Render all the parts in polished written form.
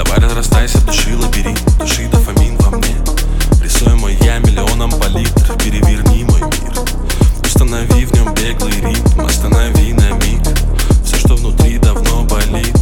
Давай разрастайся, души лабиринт, души дофамин во мне. Рисуемый я миллионом палитр, переверни мой мир. Установи в нем беглый ритм, останови на миг все, что внутри давно болит.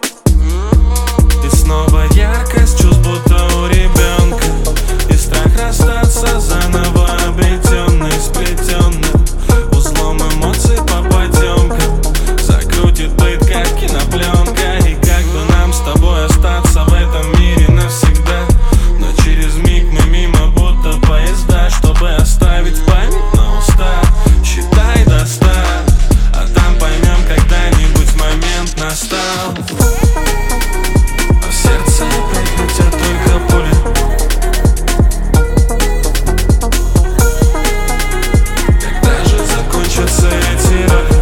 И снова яркость чувств, будто у ребенка, и страх расстаться заново обретенный, сплетенным узлом эмоций по потемкам. Закрутит быт, как кинопленка. И как бы нам с тобой остаться в этом мире навсегда, но через миг мы мимо, будто поезда, чтобы оставить память на устах. Считай до 100, а там поймем, когда-нибудь момент настал. А в сердце опять летят только пули. Когда же закончатся эти роли?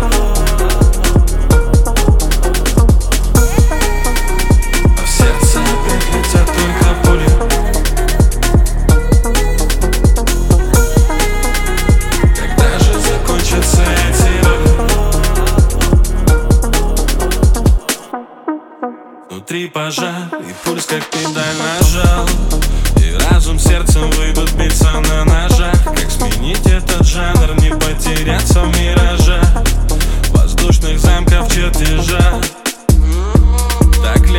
А в сердце опять летят только пули. Когда же закончатся эти роли? Внутри пожар, и пульс как педаль нажал, и разум сердцем выйдут биться на ножах. Как сменить этот жанр, не потеряться в миражах воздушных замков чертежа? Так